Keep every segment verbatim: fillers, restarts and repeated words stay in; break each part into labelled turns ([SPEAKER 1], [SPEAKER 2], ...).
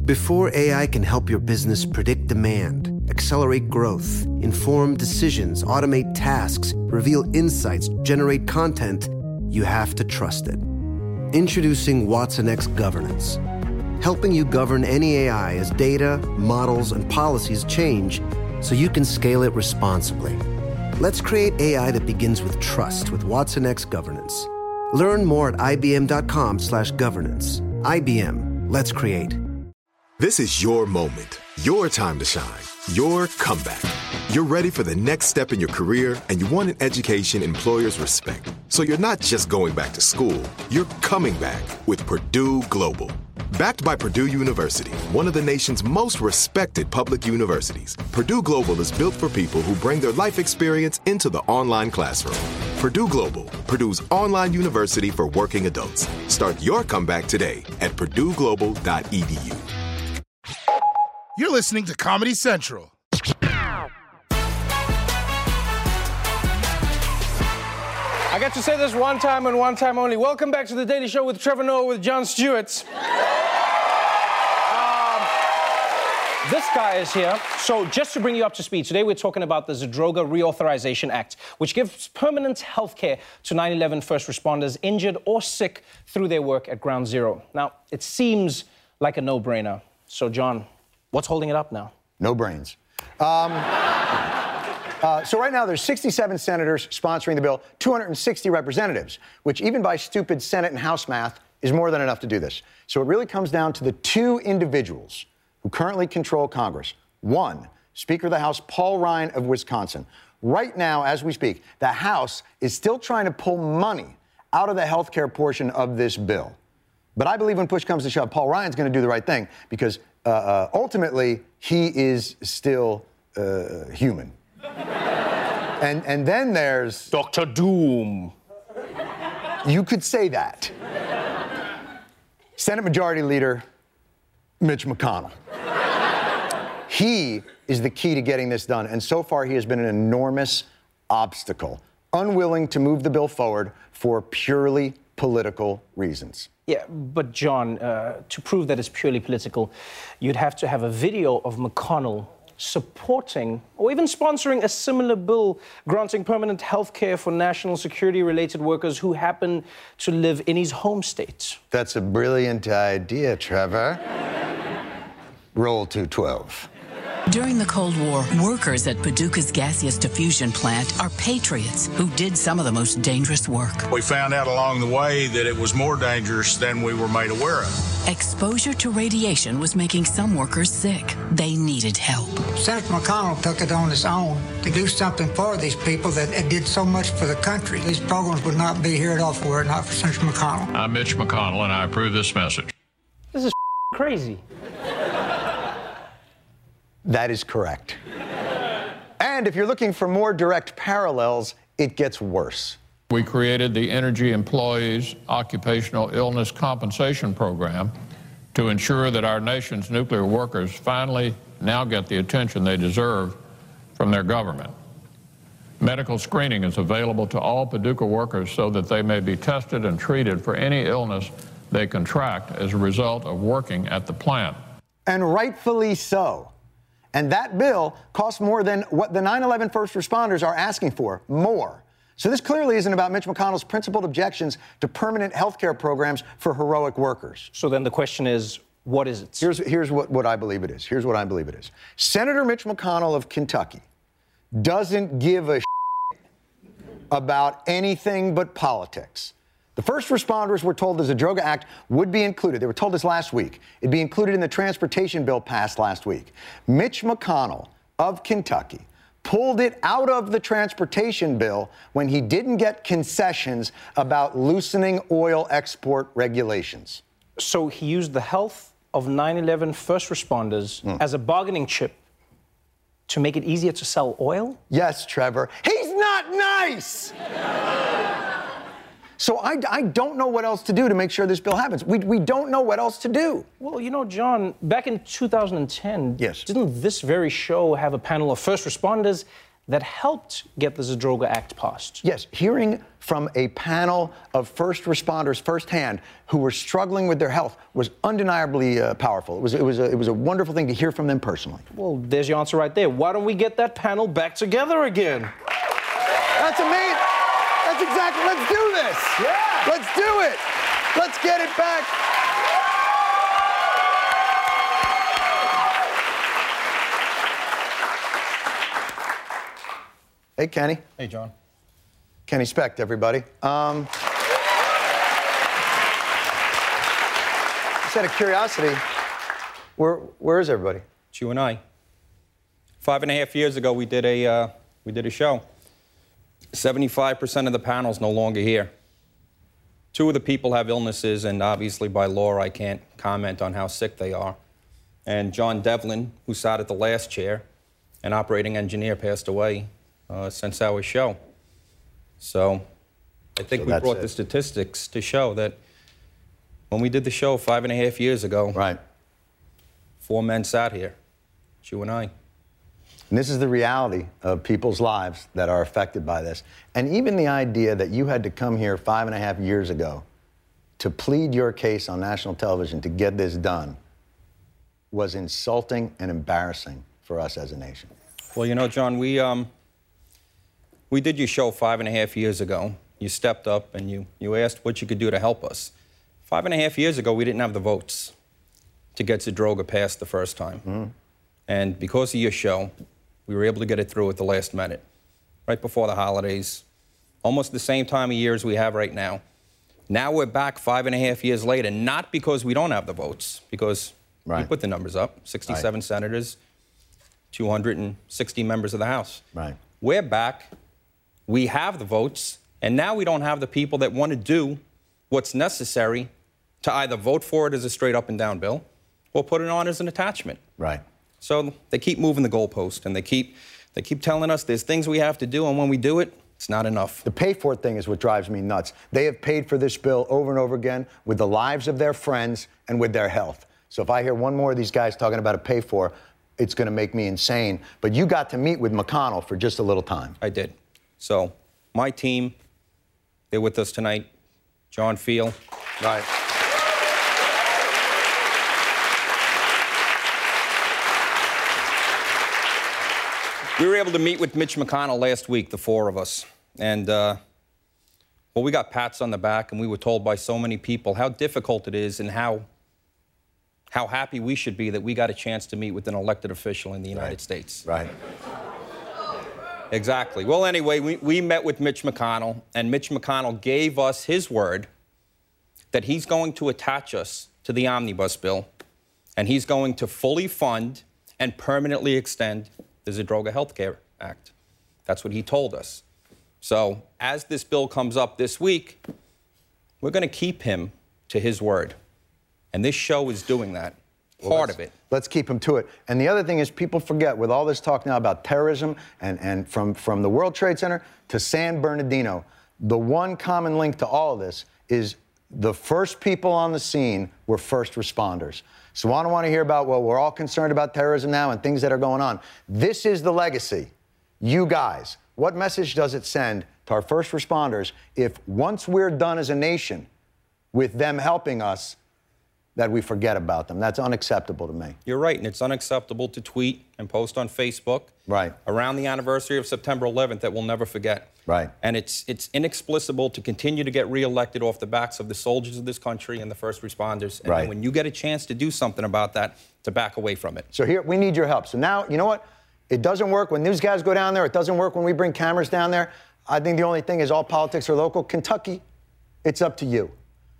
[SPEAKER 1] Before A I can help your business predict demand, accelerate growth, inform decisions, automate tasks, reveal insights, generate content, you have to trust it. Introducing Watson X Governance, helping you govern any A I as data, models, and policies change so you can scale it responsibly. Let's create A I that begins with trust with Watson X Governance. Learn more at ibm.com slash governance. I B M, let's create.
[SPEAKER 2] This is your moment, your time to shine, your comeback. You're ready for the next step in your career, and you want an education employers respect. So you're not just going back to school, you're coming back with Purdue Global. Backed by Purdue University, one of the nation's most respected public universities, Purdue Global is built for people who bring their life experience into the online classroom. Purdue Global, Purdue's online university for working adults. Start your comeback today at purdue global dot e d u.
[SPEAKER 3] You're listening to Comedy Central.
[SPEAKER 4] I got to say this one time and one time only. Welcome back to The Daily Show with Trevor Noah with Jon Stewart. um, this guy is here. So just to bring you up to speed, today we're talking about the Zadroga Reauthorization Act, which gives permanent health care to nine eleven first responders injured or sick through their work at Ground Zero. Now, it seems like a no-brainer. So, John, what's holding it up now?
[SPEAKER 5] No brains. Um, uh, so right now there's sixty-seven senators sponsoring the bill, two hundred sixty representatives, which even by stupid Senate and House math is more than enough to do this. So it really comes down to the two individuals who currently control Congress. One, Speaker of the House Paul Ryan of Wisconsin. Right now, as we speak, the House is still trying to pull money out of the health care portion of this bill. But I believe when push comes to shove, Paul Ryan's going to do the right thing because uh, uh, ultimately he is still uh, human. and and then there's
[SPEAKER 4] Doctor Doom.
[SPEAKER 5] You could say that. Senate Majority Leader Mitch McConnell. He is the key to getting this done, and so far he has been an enormous obstacle, unwilling to move the bill forward for purely political reasons.
[SPEAKER 4] Yeah, but John, uh, to prove that it's purely political, you'd have to have a video of McConnell supporting or even sponsoring a similar bill granting permanent health care for national security-related workers who happen to live in his home state.
[SPEAKER 5] That's a brilliant idea, Trevor. Roll two twelve.
[SPEAKER 6] During the Cold War, workers at Paducah's gaseous diffusion plant are patriots who did some of the most dangerous work.
[SPEAKER 7] We found out along the way that it was more dangerous than we were made aware of.
[SPEAKER 6] Exposure to radiation was making some workers sick. They needed help.
[SPEAKER 8] Senator McConnell took it on his own to do something for these people that did so much for the country. These programs would not be here at all if it were not for Senator McConnell.
[SPEAKER 7] I'm Mitch McConnell, and I approve this message.
[SPEAKER 4] This is crazy.
[SPEAKER 5] That is correct. And if you're looking for more direct parallels, it gets worse.
[SPEAKER 9] We created the Energy Employees Occupational Illness Compensation Program to ensure that our nation's nuclear workers finally now get the attention they deserve from their government. Medical screening is available to all Paducah workers so that they may be tested and treated for any illness they contract as a result of working at the plant.
[SPEAKER 5] And rightfully so. And that bill costs more than what the nine eleven first responders are asking for, more. So this clearly isn't about Mitch McConnell's principled objections to permanent health care programs for heroic workers.
[SPEAKER 4] So then the question is, what is it?
[SPEAKER 5] Here's, here's what, what I believe it is. Here's what I believe it is. Senator Mitch McConnell of Kentucky doesn't give a shit about anything but politics. The first responders were told the Zadroga Act would be included. They were told this last week. It'd be included in the transportation bill passed last week. Mitch McConnell of Kentucky pulled it out of the transportation bill when he didn't get concessions about loosening oil export regulations.
[SPEAKER 4] So he used the health of nine eleven first responders mm. as a bargaining chip to make it easier to sell oil?
[SPEAKER 5] Yes, Trevor. He's not nice! So I, I don't know what else to do to make sure this bill happens. We, we don't know what else to do.
[SPEAKER 4] Well, you know, John, back in two thousand ten,
[SPEAKER 5] yes.
[SPEAKER 4] didn't this very show have a panel of first responders that helped get the Zadroga Act passed.
[SPEAKER 5] Yes, hearing from a panel of first responders firsthand who were struggling with their health was undeniably uh, powerful. It was, it, was a, it was a wonderful thing to hear from them personally.
[SPEAKER 4] Well, there's your answer right there. Why don't we get that panel back together again?
[SPEAKER 5] That's amazing. That's exactly, let's do this. Yeah. Let's do it. Let's get it back. Hey, Kenny.
[SPEAKER 4] Hey, John.
[SPEAKER 5] Kenny Specht, everybody. Um, just out of curiosity, where, where is everybody?
[SPEAKER 10] It's you and I. Five and a half years ago, we did a, uh, we did a show. seventy-five percent of the panel's no longer here. Two of the people have illnesses, and obviously by law, I can't comment on how sick they are. And John Devlin, who sat at the last chair, an operating engineer, passed away uh, since our show. So I think
[SPEAKER 5] So
[SPEAKER 10] we
[SPEAKER 5] that's
[SPEAKER 10] brought
[SPEAKER 5] it.
[SPEAKER 10] the statistics to show that when we did the show five and a half years ago,
[SPEAKER 5] right,
[SPEAKER 10] four men sat here, it's you and I.
[SPEAKER 5] And this is the reality of people's lives that are affected by this. And even the idea that you had to come here five and a half years ago to plead your case on national television to get this done was insulting and embarrassing for us as a nation.
[SPEAKER 10] Well, you know, John, we, um, we did your show five and a half years ago. You stepped up and you, you asked what you could do to help us. Five and a half years ago, we didn't have the votes to get Zadroga passed the first time.
[SPEAKER 5] Mm.
[SPEAKER 10] And because of your show, we were able to get it through at the last minute, right before the holidays, almost the same time of year as we have right now. Now we're back five and a half years later, not because we don't have the votes, because
[SPEAKER 5] Right.
[SPEAKER 10] you put the numbers up, sixty-seven
[SPEAKER 5] Right.
[SPEAKER 10] senators, two hundred sixty members of the House.
[SPEAKER 5] Right.
[SPEAKER 10] We're back, we have the votes, and now we don't have the people that want to do what's necessary to either vote for it as a straight up and down bill or put it on as an attachment.
[SPEAKER 5] Right.
[SPEAKER 10] So they keep moving the goalpost, and they keep, they keep telling us there's things we have to do, and when we do it, it's not enough.
[SPEAKER 5] The pay for it thing is what drives me nuts. They have paid for this bill over and over again with the lives of their friends and with their health. So if I hear one more of these guys talking about a pay for, it's going to make me insane. But you got to meet with McConnell for just a little time.
[SPEAKER 10] I did. So my team, they're with us tonight. John Field.
[SPEAKER 5] Right.
[SPEAKER 10] We were able to meet with Mitch McConnell last week, the four of us. And, uh, well, we got pats on the back, and we were told by so many people how difficult it is and how, how happy we should be that we got a chance to meet with an elected official in the United
[SPEAKER 5] Right.
[SPEAKER 10] States.
[SPEAKER 5] Right.
[SPEAKER 10] Exactly. Well, anyway, we, we met with Mitch McConnell, and Mitch McConnell gave us his word that he's going to attach us to the omnibus bill, and he's going to fully fund and permanently extend the Zadroga Health Care Act. That's what he told us. So as this bill comes up this week, we're going to keep him to his word. And this show is doing that,
[SPEAKER 5] Well,
[SPEAKER 10] part
[SPEAKER 5] let's-
[SPEAKER 10] of it.
[SPEAKER 5] Let's keep him to it. And the other thing is people forget, with all this talk now about terrorism and, and from, from the World Trade Center to San Bernardino, the one common link to all of this is the first people on the scene were first responders. So I don't want to hear about, well, we're all concerned about terrorism now and things that are going on. This is the legacy. You guys, what message does it send to our first responders if once we're done as a nation with them helping us, that we forget about them? That's unacceptable to me.
[SPEAKER 10] You're right, and it's unacceptable to tweet and post on Facebook
[SPEAKER 5] Right.
[SPEAKER 10] around the anniversary of September eleventh that we'll never forget.
[SPEAKER 5] Right.
[SPEAKER 10] And it's it's inexplicable to continue to get reelected off the backs of the soldiers of this country and the first responders. And
[SPEAKER 5] Right.
[SPEAKER 10] then when you get a chance to do something about that, to back away from it.
[SPEAKER 5] So here, we need your help. So now, you know what? It doesn't work when news guys go down there. It doesn't work when we bring cameras down there. I think the only thing is all politics are local. Kentucky, it's up to you.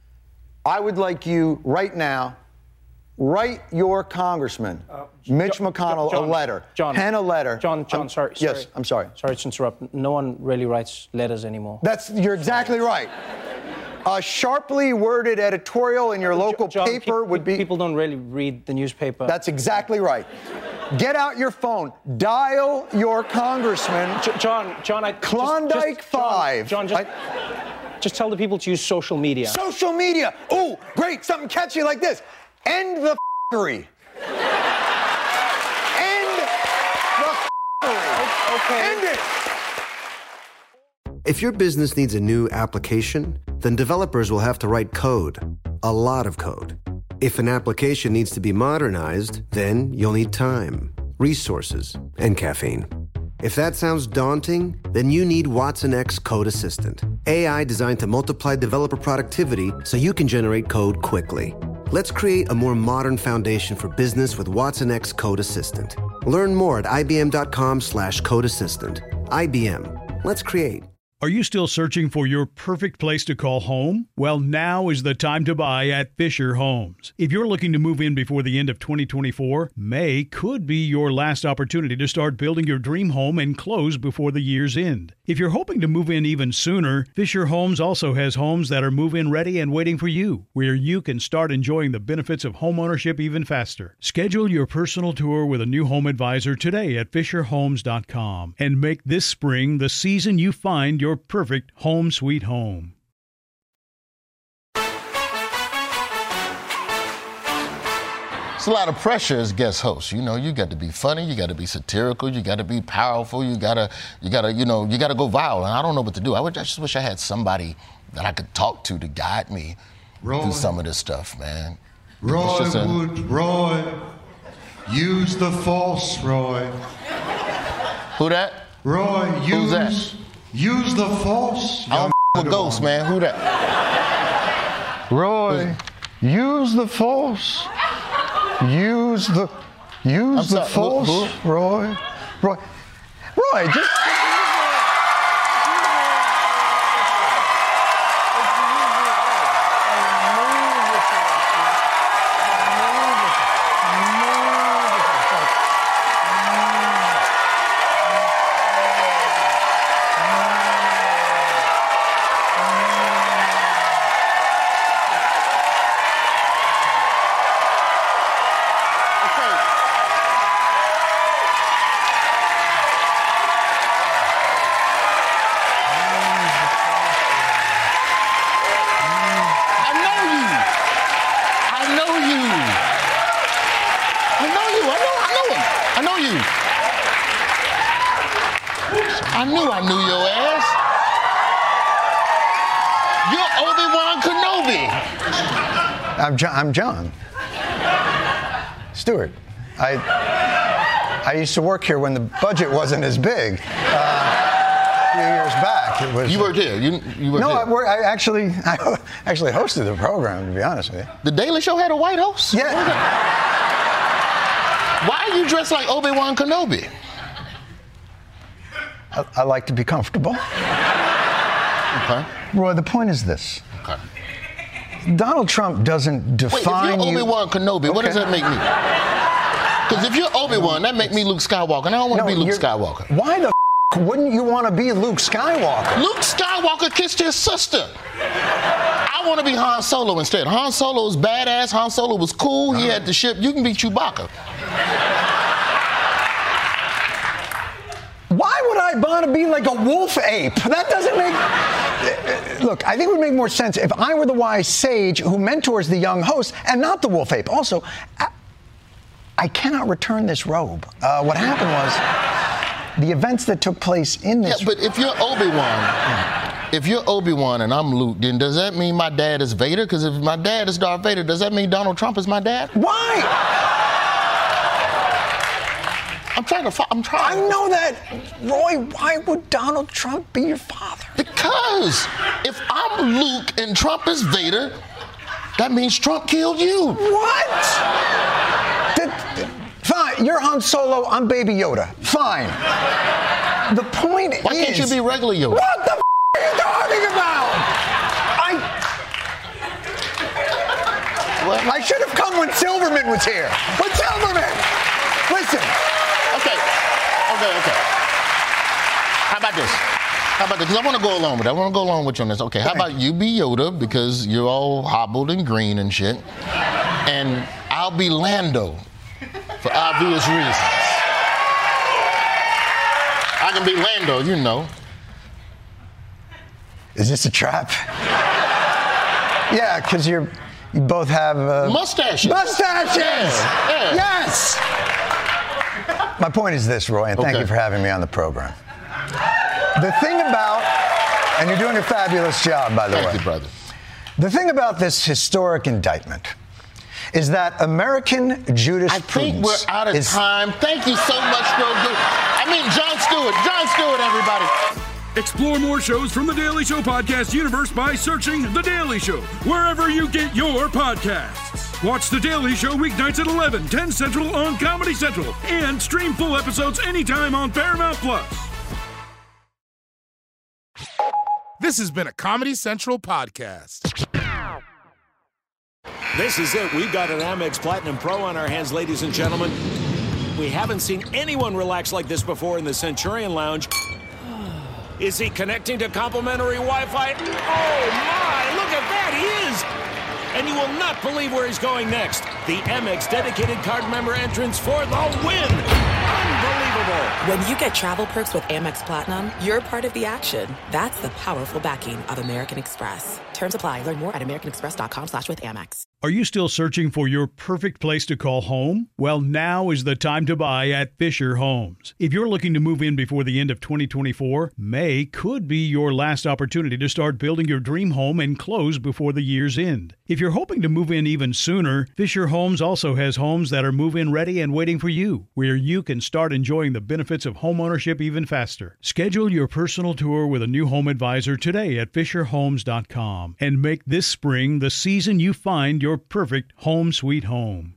[SPEAKER 5] I would like you right now, write your congressman,
[SPEAKER 4] Uh,
[SPEAKER 5] Mitch
[SPEAKER 4] Jo-
[SPEAKER 5] McConnell,
[SPEAKER 4] John,
[SPEAKER 5] a letter.
[SPEAKER 4] John,
[SPEAKER 5] Pen a letter.
[SPEAKER 4] John, John,
[SPEAKER 5] Um,
[SPEAKER 4] sorry,
[SPEAKER 5] Yes,
[SPEAKER 4] sorry.
[SPEAKER 5] I'm sorry.
[SPEAKER 4] Sorry to interrupt. No one really writes letters anymore.
[SPEAKER 5] That's, you're exactly right. A sharply worded editorial in your local
[SPEAKER 4] John,
[SPEAKER 5] paper
[SPEAKER 4] pe-
[SPEAKER 5] would be...
[SPEAKER 4] People don't really read the newspaper.
[SPEAKER 5] That's exactly right. Get out your phone. Dial your congressman.
[SPEAKER 4] J- John, John, I... just-
[SPEAKER 5] Klondike
[SPEAKER 4] just- John,
[SPEAKER 5] five.
[SPEAKER 4] John, just,
[SPEAKER 5] I-
[SPEAKER 4] just tell the people to use social media.
[SPEAKER 5] Social media. Ooh, great. Something catchy like this. End the f***ery. End the f***ery.
[SPEAKER 4] right, okay.
[SPEAKER 5] End it.
[SPEAKER 1] If your business needs a new application, then developers will have to write code, a lot of code. If an application needs to be modernized, then you'll need time, resources, and caffeine. If that sounds daunting, then you need Watson X Code Assistant, A I designed to multiply developer productivity so you can generate code quickly. Let's create a more modern foundation for business with Watson X Code Assistant. Learn more at ibm.com slash code assistant. I B M. Let's create.
[SPEAKER 11] Are you still searching for your perfect place to call home? Well, now is the time to buy at Fisher Homes. If you're looking to move in before the end of twenty twenty-four, May could be your last opportunity to start building your dream home and close before the year's end. If you're hoping to move in even sooner, Fisher Homes also has homes that are move-in ready and waiting for you, where you can start enjoying the benefits of homeownership even faster. Schedule your personal tour with a new home advisor today at fisher homes dot com and make this spring the season you find your perfect home sweet home.
[SPEAKER 12] It's a lot of pressure as guest host. You know, you got to be funny, you got to be satirical, you got to be powerful, you gotta, you gotta, you know, you gotta go viral. And I don't know what to do. I, would, I just wish I had somebody that I could talk to to guide me Roy, through some of this stuff, man.
[SPEAKER 13] Roy a, would, Roy, use the force, Roy.
[SPEAKER 12] Who that?
[SPEAKER 13] Roy, use.
[SPEAKER 12] Who's that?
[SPEAKER 13] Use the force.
[SPEAKER 12] I don't with ghosts, man. Who that?
[SPEAKER 13] Roy, use the force. Use the use the force, who, who? Roy. Roy. Roy, just.
[SPEAKER 12] I knew I knew your ass. You're Obi-Wan Kenobi.
[SPEAKER 5] I'm John. I'm John Stewart. I I used to work here when the budget wasn't as big. Uh, a few years back, it was.
[SPEAKER 12] You worked here. You you worked
[SPEAKER 5] no,
[SPEAKER 12] here.
[SPEAKER 5] I, work, I actually I actually hosted the program. To be honest with you,
[SPEAKER 12] The Daily Show had a white host.
[SPEAKER 5] Yeah.
[SPEAKER 12] Why are you dressed like Obi-Wan Kenobi?
[SPEAKER 5] I, I like to be comfortable.
[SPEAKER 12] Okay.
[SPEAKER 5] Roy, the point is this.
[SPEAKER 12] Okay.
[SPEAKER 5] Donald Trump doesn't define
[SPEAKER 12] Wait, if you're
[SPEAKER 5] you.
[SPEAKER 12] Obi-Wan Kenobi, what does
[SPEAKER 5] Okay.
[SPEAKER 12] that make me? Because if you're Obi-Wan, that make me Luke Skywalker, and I don't want to
[SPEAKER 5] No,
[SPEAKER 12] be Luke
[SPEAKER 5] you're-
[SPEAKER 12] Skywalker.
[SPEAKER 5] Why the f- wouldn't you want to be Luke Skywalker?
[SPEAKER 12] Luke Skywalker kissed his sister. I want to be Han Solo instead. Han Solo was badass. Han Solo was cool. He had the ship. You can be Chewbacca.
[SPEAKER 5] Why would I want to be like a wolf ape? That doesn't make... Look, I think it would make more sense if I were the wise sage who mentors the young host and not the wolf ape. Also, I, I cannot return this robe. Uh, what happened was the events that took place in this...
[SPEAKER 12] Yeah, but if you're Obi-Wan, if you're Obi-Wan and I'm Luke, then does that mean my dad is Vader? Because if my dad is Darth Vader, does that mean Donald Trump is my dad?
[SPEAKER 5] Why?
[SPEAKER 12] I'm trying to. Fo- I'm trying.
[SPEAKER 5] I know that, Roy. Why would Donald Trump be your father?
[SPEAKER 12] Because if I'm Luke and Trump is Vader, that means Trump killed you.
[SPEAKER 5] What? That- fine. You're Han Solo. I'm Baby Yoda. Fine. The point
[SPEAKER 12] Why
[SPEAKER 5] is.
[SPEAKER 12] can't you be regular Yoda?
[SPEAKER 5] What the f- are you talking about? I.
[SPEAKER 12] What?
[SPEAKER 5] I should have come when Silverman was here. When Silverman. Listen.
[SPEAKER 12] Okay. Okay. Okay. How about this? How about this? Because I want to go along with it. I want to go along with you on this. Okay. How about you be Yoda because you're all hobbled and green and shit, and I'll be Lando for obvious reasons. I can be Lando, you know.
[SPEAKER 5] Is this a trap? Yeah, because you're. You both have uh,
[SPEAKER 12] mustaches.
[SPEAKER 5] Mustaches.
[SPEAKER 12] Yeah, yeah.
[SPEAKER 5] Yes. My point is this, Roy, and thank
[SPEAKER 12] Okay.
[SPEAKER 5] you for having me on the program. The thing about, and you're doing a fabulous job, by the
[SPEAKER 12] Thank
[SPEAKER 5] way.
[SPEAKER 12] you, brother.
[SPEAKER 5] The thing about this historic indictment is that American jurisprudence
[SPEAKER 12] I think we're out of
[SPEAKER 5] is,
[SPEAKER 12] time. Thank you so much, Grogu. I mean, Jon Stewart. Jon Stewart, everybody.
[SPEAKER 14] Explore more shows from The Daily Show podcast universe by searching The Daily Show wherever you get your podcasts. Watch The Daily Show weeknights at eleven, ten Central on Comedy Central and stream full episodes anytime on Paramount Plus.
[SPEAKER 3] This has been a Comedy Central podcast.
[SPEAKER 15] This is it. We've got an Amex Platinum Pro on our hands, ladies and gentlemen. We haven't seen anyone relax like this before in the Centurion Lounge. Is he connecting to complimentary Wi-Fi? Oh, my! Look at that! He is! And you will not believe where he's going next. The Amex dedicated card member entrance for the win! Unbelievable!
[SPEAKER 16] When you get travel perks with Amex Platinum, you're part of the action. That's the powerful backing of American Express. Terms apply. Learn more at americanexpress.com slash with Amex.
[SPEAKER 11] Are you still searching for your perfect place to call home? Well, now is the time to buy at Fisher Homes. If you're looking to move in before the end of twenty twenty-four, May could be your last opportunity to start building your dream home and close before the year's end. If you're hoping to move in even sooner, Fisher Homes also has homes that are move-in ready and waiting for you, where you can start enjoying the benefits of homeownership even faster. Schedule your personal tour with a new home advisor today at fisher homes dot com and make this spring the season you find your perfect home sweet home.